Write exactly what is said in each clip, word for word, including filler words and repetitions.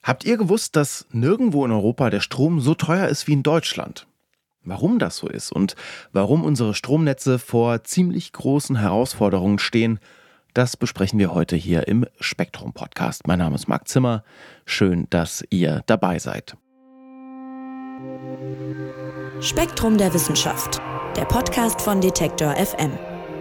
Habt ihr gewusst, dass nirgendwo in Europa der Strom so teuer ist wie in Deutschland? Warum das so ist und warum unsere Stromnetze vor ziemlich großen Herausforderungen stehen, das besprechen wir heute hier im Spektrum-Podcast. Mein Name ist Marc Zimmer. Schön, dass ihr dabei seid. Spektrum der Wissenschaft, der Podcast von Detektor F M.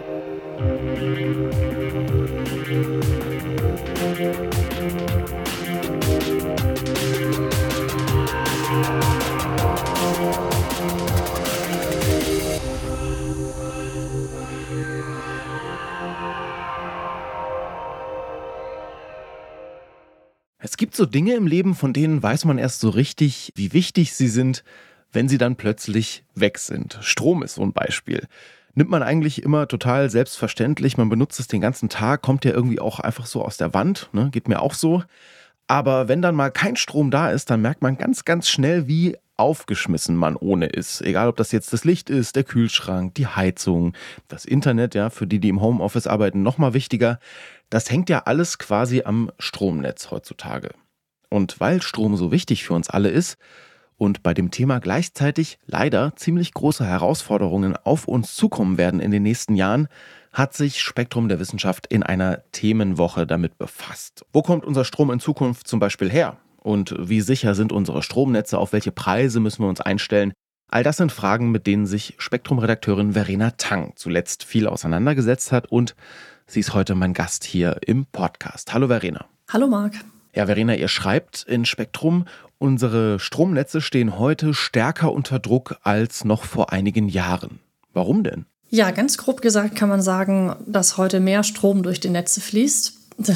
Es gibt so Dinge im Leben, von denen weiß man erst so richtig, wie wichtig sie sind, wenn sie dann plötzlich weg sind. Strom ist so ein Beispiel. Nimmt man eigentlich immer total selbstverständlich, man benutzt es den ganzen Tag, kommt ja irgendwie auch einfach so aus der Wand, ne? Geht mir auch so. Aber wenn dann mal kein Strom da ist, dann merkt man ganz, ganz schnell, wie aufgeschmissen man ohne ist. Egal, ob das jetzt das Licht ist, der Kühlschrank, die Heizung, das Internet, ja, für die, die im Homeoffice arbeiten, noch mal wichtiger. Das hängt ja alles quasi am Stromnetz heutzutage. Und weil Strom so wichtig für uns alle ist und bei dem Thema gleichzeitig leider ziemlich große Herausforderungen auf uns zukommen werden in den nächsten Jahren, hat sich Spektrum der Wissenschaft in einer Themenwoche damit befasst. Wo kommt unser Strom in Zukunft zum Beispiel her? Und wie sicher sind unsere Stromnetze? Auf welche Preise müssen wir uns einstellen? All das sind Fragen, mit denen sich Spektrum-Redakteurin Verena Tang zuletzt viel auseinandergesetzt hat und sie ist heute mein Gast hier im Podcast. Hallo Verena. Hallo Marc. Ja, Verena, ihr schreibt in Spektrum, unsere Stromnetze stehen heute stärker unter Druck als noch vor einigen Jahren. Warum denn? Ja, ganz grob gesagt kann man sagen, dass heute mehr Strom durch die Netze fließt.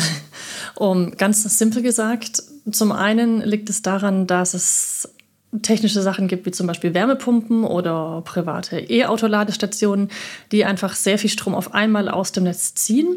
um ganz simpel gesagt, zum einen liegt es daran, dass es technische Sachen gibt, wie zum Beispiel Wärmepumpen oder private E-Auto-Ladestationen, die einfach sehr viel Strom auf einmal aus dem Netz ziehen.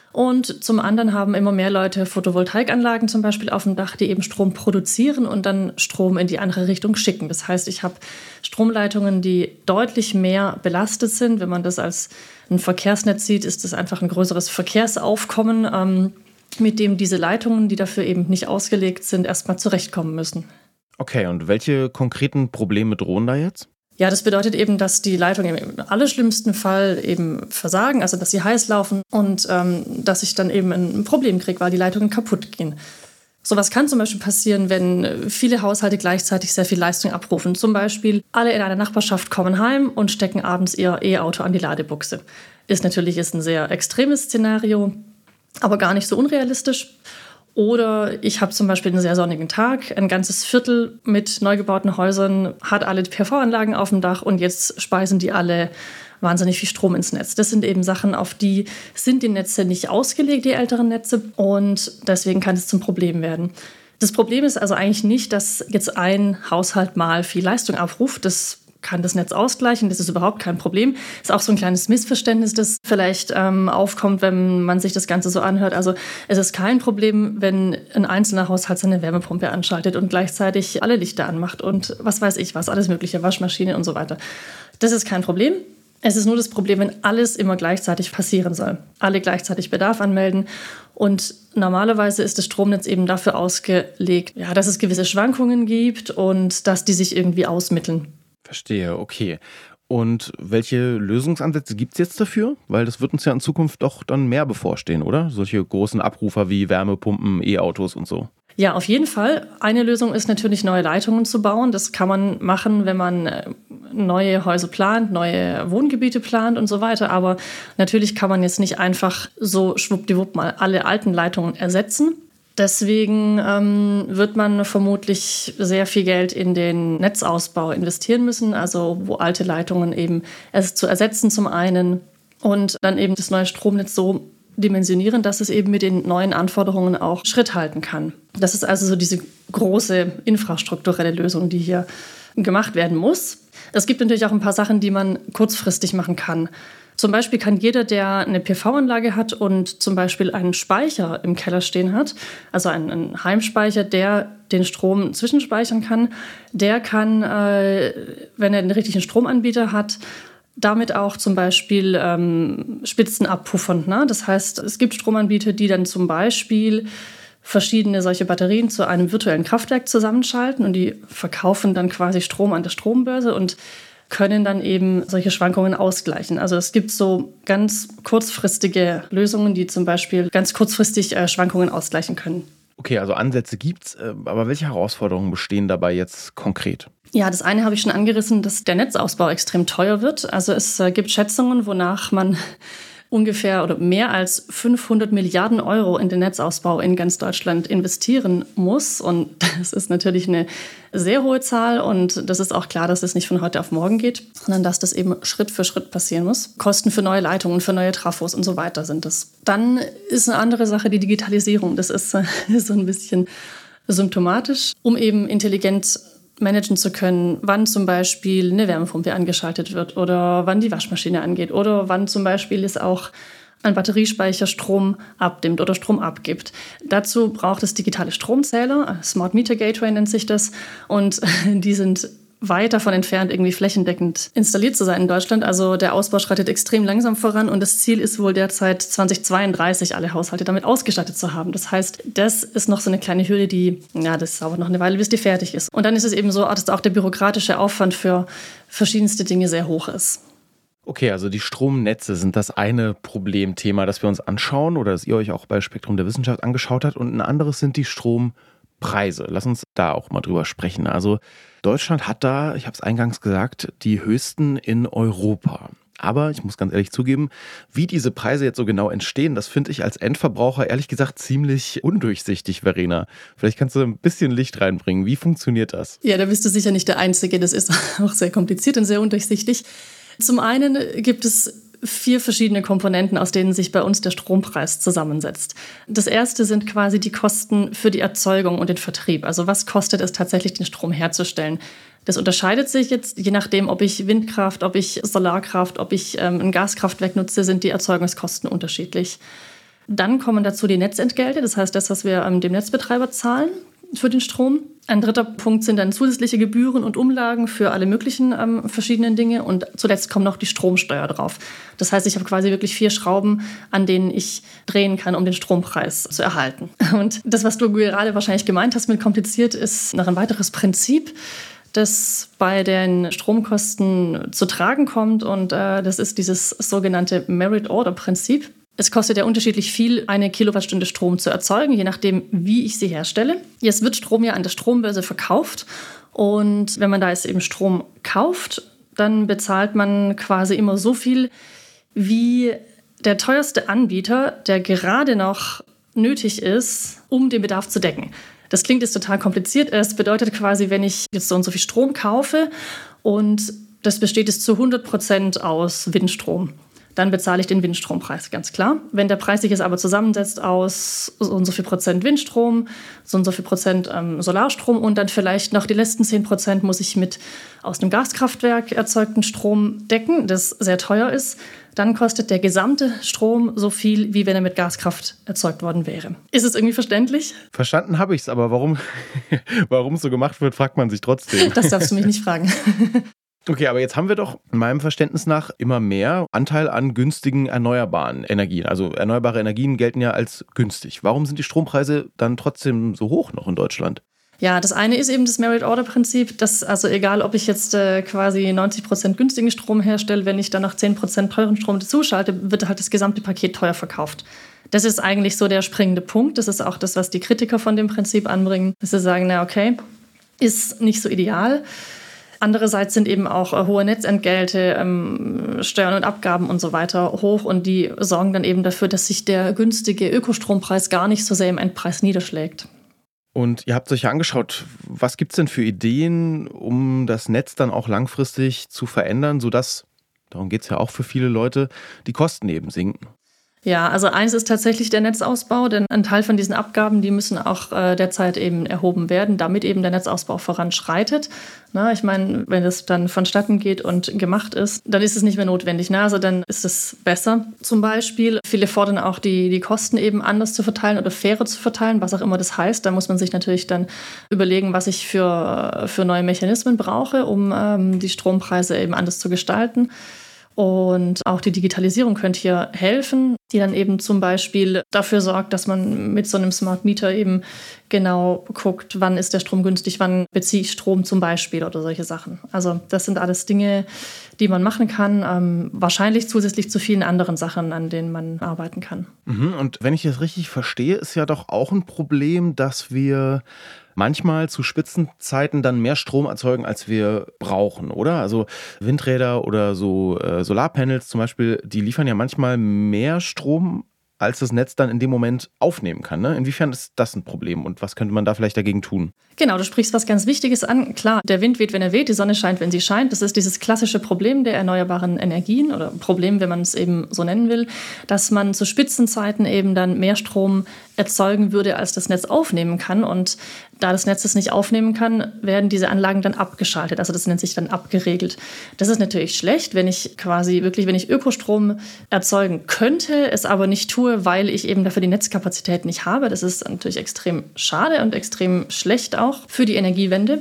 Und zum anderen haben immer mehr Leute Photovoltaikanlagen zum Beispiel auf dem Dach, die eben Strom produzieren und dann Strom in die andere Richtung schicken. Das heißt, ich habe Stromleitungen, die deutlich mehr belastet sind. Wenn man das als ein Verkehrsnetz sieht, ist das einfach ein größeres Verkehrsaufkommen, ähm, mit dem diese Leitungen, die dafür eben nicht ausgelegt sind, erstmal zurechtkommen müssen. Okay, und welche konkreten Probleme drohen da jetzt? Ja, das bedeutet eben, dass die Leitungen im allerschlimmsten Fall eben versagen, also dass sie heiß laufen und ähm, dass ich dann eben ein Problem kriege, weil die Leitungen kaputt gehen. Sowas kann zum Beispiel passieren, wenn viele Haushalte gleichzeitig sehr viel Leistung abrufen. Zum Beispiel alle in einer Nachbarschaft kommen heim und stecken abends ihr E-Auto an die Ladebuchse. Ist natürlich ist ein sehr extremes Szenario, aber gar nicht so unrealistisch. Oder ich habe zum Beispiel einen sehr sonnigen Tag, ein ganzes Viertel mit neu gebauten Häusern hat alle P V-Anlagen auf dem Dach und jetzt speisen die alle wahnsinnig viel Strom ins Netz. Das sind eben Sachen, auf die sind die Netze nicht ausgelegt, die älteren Netze, und deswegen kann es zum Problem werden. Das Problem ist also eigentlich nicht, dass jetzt ein Haushalt mal viel Leistung abruft. Das kann das Netz ausgleichen, das ist überhaupt kein Problem. Das ist auch so ein kleines Missverständnis, das vielleicht ähm, aufkommt, wenn man sich das Ganze so anhört. Also es ist kein Problem, wenn ein einzelner Haushalt seine Wärmepumpe anschaltet und gleichzeitig alle Lichter anmacht und was weiß ich was, alles mögliche, Waschmaschine und so weiter. Das ist kein Problem. Es ist nur das Problem, wenn alles immer gleichzeitig passieren soll. Alle gleichzeitig Bedarf anmelden. Und normalerweise ist das Stromnetz eben dafür ausgelegt, ja, dass es gewisse Schwankungen gibt und dass die sich irgendwie ausmitteln. Verstehe, okay. Und welche Lösungsansätze gibt es jetzt dafür? Weil das wird uns ja in Zukunft doch dann mehr bevorstehen, oder? Solche großen Abrufer wie Wärmepumpen, E-Autos und so. Ja, auf jeden Fall. Eine Lösung ist natürlich, neue Leitungen zu bauen. Das kann man machen, wenn man neue Häuser plant, neue Wohngebiete plant und so weiter. Aber natürlich kann man jetzt nicht einfach so schwuppdiwupp mal alle alten Leitungen ersetzen. Deswegen ähm, wird man vermutlich sehr viel Geld in den Netzausbau investieren müssen, also wo alte Leitungen eben es zu ersetzen zum einen und dann eben das neue Stromnetz so dimensionieren, dass es eben mit den neuen Anforderungen auch Schritt halten kann. Das ist also so diese große infrastrukturelle Lösung, die hier gemacht werden muss. Es gibt natürlich auch ein paar Sachen, die man kurzfristig machen kann. Zum Beispiel kann jeder, der eine P V-Anlage hat und zum Beispiel einen Speicher im Keller stehen hat, also einen, einen Heimspeicher, der den Strom zwischenspeichern kann, der kann, äh, wenn er den richtigen Stromanbieter hat, damit auch zum Beispiel ähm, Spitzen abpuffern. Ne? Das heißt, es gibt Stromanbieter, die dann zum Beispiel verschiedene solche Batterien zu einem virtuellen Kraftwerk zusammenschalten und die verkaufen dann quasi Strom an der Strombörse und können dann eben solche Schwankungen ausgleichen. Also es gibt so ganz kurzfristige Lösungen, die zum Beispiel ganz kurzfristig äh, Schwankungen ausgleichen können. Okay, also Ansätze gibt's, aber welche Herausforderungen bestehen dabei jetzt konkret? Ja, das eine habe ich schon angerissen, dass der Netzausbau extrem teuer wird. Also es äh, gibt Schätzungen, wonach man ungefähr oder mehr als fünfhundert Milliarden Euro in den Netzausbau in ganz Deutschland investieren muss. Und das ist natürlich eine sehr hohe Zahl. Und das ist auch klar, dass es nicht von heute auf morgen geht, sondern dass das eben Schritt für Schritt passieren muss. Kosten für neue Leitungen, für neue Trafos und so weiter sind das. Dann ist eine andere Sache die Digitalisierung. Das ist äh, so ein bisschen symptomatisch, um eben intelligent managen zu können, wann zum Beispiel eine Wärmepumpe angeschaltet wird oder wann die Waschmaschine angeht oder wann zum Beispiel es auch ein Batteriespeicher Strom abnimmt oder Strom abgibt. Dazu braucht es digitale Stromzähler, Smart Meter Gateway nennt sich das, und die sind weit davon entfernt, irgendwie flächendeckend installiert zu sein in Deutschland. Also der Ausbau schreitet extrem langsam voran und das Ziel ist wohl derzeit zweitausendzweiunddreißig alle Haushalte damit ausgestattet zu haben. Das heißt, das ist noch so eine kleine Hürde, die, ja, das dauert noch eine Weile, bis die fertig ist. Und dann ist es eben so, dass auch der bürokratische Aufwand für verschiedenste Dinge sehr hoch ist. Okay, also die Stromnetze sind das eine Problemthema, das wir uns anschauen oder das ihr euch auch bei Spektrum der Wissenschaft angeschaut habt. Und ein anderes sind die Strompreise. Lass uns da auch mal drüber sprechen. Also Deutschland hat da, ich habe es eingangs gesagt, die höchsten in Europa. Aber ich muss ganz ehrlich zugeben, wie diese Preise jetzt so genau entstehen, das finde ich als Endverbraucher ehrlich gesagt ziemlich undurchsichtig, Verena. Vielleicht kannst du ein bisschen Licht reinbringen. Wie funktioniert das? Ja, da bist du sicher nicht der Einzige. Das ist auch sehr kompliziert und sehr undurchsichtig. Zum einen gibt es vier verschiedene Komponenten, aus denen sich bei uns der Strompreis zusammensetzt. Das erste sind quasi die Kosten für die Erzeugung und den Vertrieb. Also was kostet es tatsächlich, den Strom herzustellen? Das unterscheidet sich jetzt, je nachdem, ob ich Windkraft, ob ich Solarkraft, ob ich ähm, ein Gaskraftwerk nutze, sind die Erzeugungskosten unterschiedlich. Dann kommen dazu die Netzentgelte, das heißt das, was wir ähm, dem Netzbetreiber zahlen für den Strom. Ein dritter Punkt sind dann zusätzliche Gebühren und Umlagen für alle möglichen ähm, verschiedenen Dinge. Und zuletzt kommt noch die Stromsteuer drauf. Das heißt, ich habe quasi wirklich vier Schrauben, an denen ich drehen kann, um den Strompreis zu erhalten. Und das, was du gerade wahrscheinlich gemeint hast mit kompliziert, ist noch ein weiteres Prinzip, das bei den Stromkosten zu tragen kommt. Und äh, das ist dieses sogenannte Merit-Order-Prinzip. Es kostet ja unterschiedlich viel, eine Kilowattstunde Strom zu erzeugen, je nachdem, wie ich sie herstelle. Jetzt wird Strom ja an der Strombörse verkauft. Und wenn man da jetzt eben Strom kauft, dann bezahlt man quasi immer so viel, wie der teuerste Anbieter, der gerade noch nötig ist, um den Bedarf zu decken. Das klingt jetzt total kompliziert. Es bedeutet quasi, wenn ich jetzt so und so viel Strom kaufe und das besteht jetzt zu hundert Prozent aus Windstrom, dann bezahle ich den Windstrompreis, ganz klar. Wenn der Preis sich jetzt aber zusammensetzt aus so und so viel Prozent Windstrom, so und so viel Prozent ähm, Solarstrom und dann vielleicht noch die letzten zehn Prozent muss ich mit aus einem Gaskraftwerk erzeugten Strom decken, das sehr teuer ist, dann kostet der gesamte Strom so viel, wie wenn er mit Gaskraft erzeugt worden wäre. Ist es irgendwie verständlich? Verstanden habe ich es, aber warum warum es so gemacht wird, fragt man sich trotzdem. Das darfst du mich nicht fragen. Okay, aber jetzt haben wir doch meinem Verständnis nach immer mehr Anteil an günstigen erneuerbaren Energien. Also erneuerbare Energien gelten ja als günstig. Warum sind die Strompreise dann trotzdem so hoch noch in Deutschland? Ja, das eine ist eben das Merit-Order-Prinzip, dass also egal, ob ich jetzt äh, quasi neunzig Prozent günstigen Strom herstelle, wenn ich dann noch zehn Prozent teuren Strom dazu schalte, wird halt das gesamte Paket teuer verkauft. Das ist eigentlich so der springende Punkt. Das ist auch das, was die Kritiker von dem Prinzip anbringen, dass sie sagen, na okay, ist nicht so ideal. Andererseits sind eben auch äh, hohe Netzentgelte, ähm, Steuern und Abgaben und so weiter hoch und die sorgen dann eben dafür, dass sich der günstige Ökostrompreis gar nicht so sehr im Endpreis niederschlägt. Und ihr habt euch ja angeschaut, was gibt es denn für Ideen, um das Netz dann auch langfristig zu verändern, sodass, darum geht es ja auch für viele Leute, die Kosten eben sinken? Ja, also eins ist tatsächlich der Netzausbau, denn ein Teil von diesen Abgaben, die müssen auch äh, derzeit eben erhoben werden, damit eben der Netzausbau voranschreitet. Na, ich meine, wenn es dann vonstatten geht und gemacht ist, dann ist es nicht mehr notwendig. Na, also dann ist es besser. Zum Beispiel, viele fordern auch, die, die Kosten eben anders zu verteilen oder fairer zu verteilen, was auch immer das heißt. Da muss man sich natürlich dann überlegen, was ich für, für neue Mechanismen brauche, um ähm, die Strompreise eben anders zu gestalten. Und auch die Digitalisierung könnte hier helfen, die dann eben zum Beispiel dafür sorgt, dass man mit so einem Smart Meter eben genau guckt, wann ist der Strom günstig, wann beziehe ich Strom zum Beispiel oder solche Sachen. Also das sind alles Dinge, die man machen kann, ähm, wahrscheinlich zusätzlich zu vielen anderen Sachen, an denen man arbeiten kann. Mhm, und wenn ich das richtig verstehe, ist ja doch auch ein Problem, dass wir manchmal zu Spitzenzeiten dann mehr Strom erzeugen, als wir brauchen, oder? Also Windräder oder so äh, Solarpanels zum Beispiel, die liefern ja manchmal mehr Strom, als das Netz dann in dem Moment aufnehmen kann. Ne? Inwiefern ist das ein Problem und was könnte man da vielleicht dagegen tun? Genau, du sprichst was ganz Wichtiges an. Klar, der Wind weht, wenn er weht, die Sonne scheint, wenn sie scheint. Das ist dieses klassische Problem der erneuerbaren Energien oder Problem, wenn man es eben so nennen will, dass man zu Spitzenzeiten eben dann mehr Strom erzeugen würde, als das Netz aufnehmen kann. Und da das Netz es nicht aufnehmen kann, werden diese Anlagen dann abgeschaltet. Also das nennt sich dann abgeregelt. Das ist natürlich schlecht, wenn ich quasi wirklich, wenn ich Ökostrom erzeugen könnte, es aber nicht tue, weil ich eben dafür die Netzkapazität nicht habe. Das ist natürlich extrem schade und extrem schlecht auch für die Energiewende.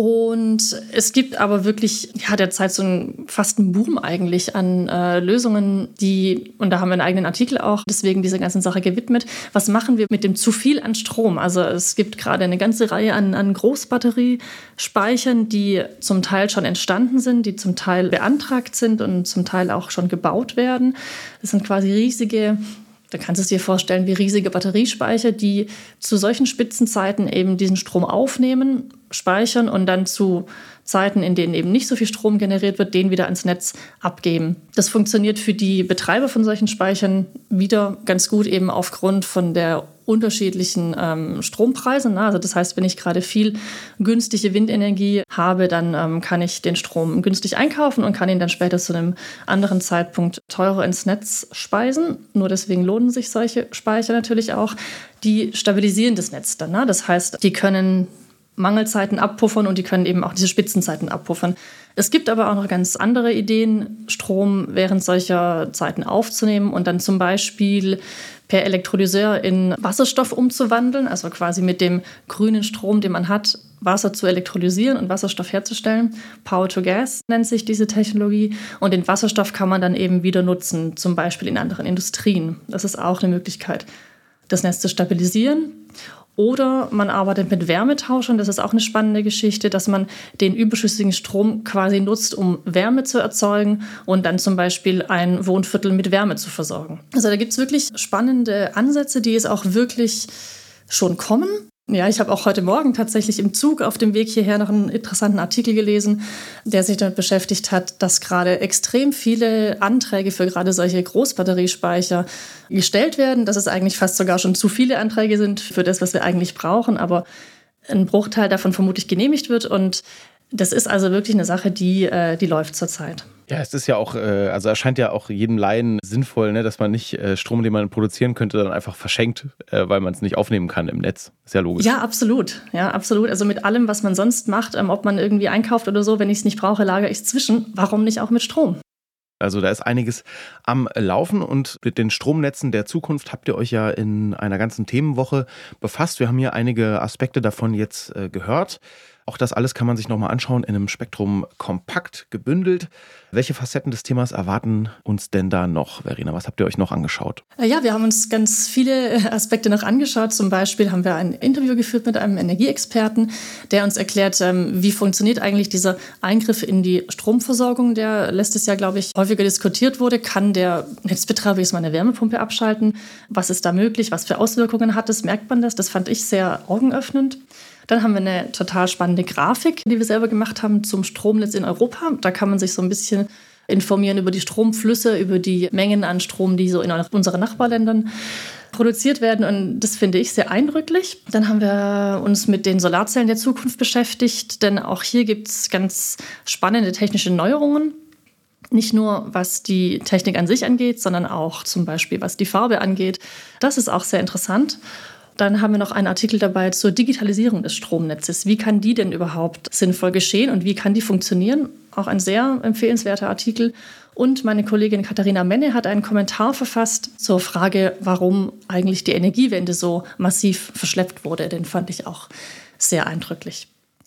Und es gibt aber wirklich ja, derzeit so einen fast einen Boom eigentlich an äh, Lösungen, die, und da haben wir einen eigenen Artikel auch, deswegen dieser ganzen Sache gewidmet. Was machen wir mit dem zu viel an Strom? Also es gibt gerade eine ganze Reihe an, an Großbatteriespeichern, die zum Teil schon entstanden sind, die zum Teil beantragt sind und zum Teil auch schon gebaut werden. Das sind quasi riesige, da kannst du es dir vorstellen, wie riesige Batteriespeicher, die zu solchen Spitzenzeiten eben diesen Strom aufnehmen, speichern und dann zu Zeiten, in denen eben nicht so viel Strom generiert wird, den wieder ans Netz abgeben. Das funktioniert für die Betreiber von solchen Speichern wieder ganz gut, eben aufgrund von der unterschiedlichen ähm, Strompreise. Also das heißt, wenn ich gerade viel günstige Windenergie habe, dann ähm, kann ich den Strom günstig einkaufen und kann ihn dann später zu einem anderen Zeitpunkt teurer ins Netz speisen. Nur deswegen lohnen sich solche Speicher natürlich auch. Die stabilisieren das Netz dann. Ne? Das heißt, die können Mangelzeiten abpuffern und die können eben auch diese Spitzenzeiten abpuffern. Es gibt aber auch noch ganz andere Ideen, Strom während solcher Zeiten aufzunehmen und dann zum Beispiel per Elektrolyseur in Wasserstoff umzuwandeln, also quasi mit dem grünen Strom, den man hat, Wasser zu elektrolysieren und Wasserstoff herzustellen. Power to Gas nennt sich diese Technologie. Und den Wasserstoff kann man dann eben wieder nutzen, zum Beispiel in anderen Industrien. Das ist auch eine Möglichkeit, das Netz zu stabilisieren. Oder man arbeitet mit Wärmetauschern, das ist auch eine spannende Geschichte, dass man den überschüssigen Strom quasi nutzt, um Wärme zu erzeugen und dann zum Beispiel ein Wohnviertel mit Wärme zu versorgen. Also da gibt es wirklich spannende Ansätze, die es auch wirklich schon kommen. Ja, ich habe auch heute Morgen tatsächlich im Zug auf dem Weg hierher noch einen interessanten Artikel gelesen, der sich damit beschäftigt hat, dass gerade extrem viele Anträge für gerade solche Großbatteriespeicher gestellt werden, dass es eigentlich fast sogar schon zu viele Anträge sind für das, was wir eigentlich brauchen, aber ein Bruchteil davon vermutlich genehmigt wird und das ist also wirklich eine Sache, die, die läuft zurzeit. Ja, es ist ja auch, also erscheint ja auch jedem Laien sinnvoll, ne, dass man nicht Strom, den man produzieren könnte, dann einfach verschenkt, weil man es nicht aufnehmen kann im Netz. Ist ja logisch. Ja, absolut. Ja, absolut. Also mit allem, was man sonst macht, ob man irgendwie einkauft oder so, wenn ich es nicht brauche, lagere ich es zwischen. Warum nicht auch mit Strom? Also da ist einiges am Laufen und mit den Stromnetzen der Zukunft habt ihr euch ja in einer ganzen Themenwoche befasst. Wir haben hier einige Aspekte davon jetzt äh, gehört. Auch das alles kann man sich nochmal anschauen in einem Spektrum kompakt gebündelt. Welche Facetten des Themas erwarten uns denn da noch, Verena? Was habt ihr euch noch angeschaut? Ja, wir haben uns ganz viele Aspekte noch angeschaut. Zum Beispiel haben wir ein Interview geführt mit einem Energieexperten, der uns erklärt, wie funktioniert eigentlich dieser Eingriff in die Stromversorgung, der letztes Jahr, glaube ich, häufiger diskutiert wurde. Kann der Netzbetreiber jetzt mal eine Wärmepumpe abschalten? Was ist da möglich? Was für Auswirkungen hat das? Merkt man das? Das fand ich sehr augenöffnend. Dann haben wir eine total spannende Grafik, die wir selber gemacht haben zum Stromnetz in Europa. Da kann man sich so ein bisschen informieren über die Stromflüsse, über die Mengen an Strom, die so in unseren Nachbarländern produziert werden. Und das finde ich sehr eindrücklich. Dann haben wir uns mit den Solarzellen der Zukunft beschäftigt, denn auch hier gibt es ganz spannende technische Neuerungen. Nicht nur, was die Technik an sich angeht, sondern auch zum Beispiel, was die Farbe angeht. Das ist auch sehr interessant. Dann haben wir noch einen Artikel dabei zur Digitalisierung des Stromnetzes. Wie kann die denn überhaupt sinnvoll geschehen und wie kann die funktionieren? Auch ein sehr empfehlenswerter Artikel. Und meine Kollegin Katharina Menne hat einen Kommentar verfasst zur Frage, warum eigentlich die Energiewende so massiv verschleppt wurde. Den fand ich auch sehr eindrücklich.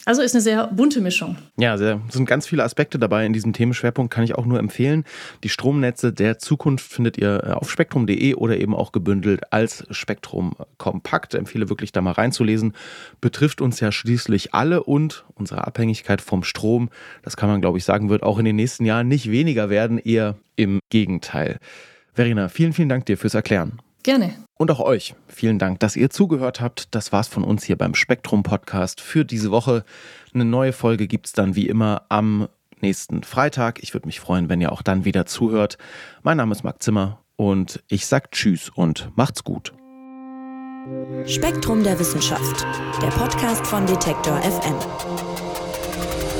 Also ist eine sehr bunte Mischung. Ja, es sind ganz viele Aspekte dabei in diesem Themenschwerpunkt, kann ich auch nur empfehlen. Die Stromnetze der Zukunft findet ihr auf spektrum punkt de oder eben auch gebündelt als Spektrum Kompakt. Ich empfehle wirklich da mal reinzulesen. Betrifft uns ja schließlich alle und unsere Abhängigkeit vom Strom, das kann man glaube ich sagen, wird auch in den nächsten Jahren nicht weniger werden, eher im Gegenteil. Verena, vielen, vielen Dank dir fürs Erklären. Gerne. Und auch euch vielen Dank, dass ihr zugehört habt. Das war's von uns hier beim Spektrum-Podcast für diese Woche. Eine neue Folge gibt's dann wie immer am nächsten Freitag. Ich würde mich freuen, wenn ihr auch dann wieder zuhört. Mein Name ist Marc Zimmer und ich sag Tschüss und macht's gut. Spektrum der Wissenschaft, der Podcast von Detektor F M.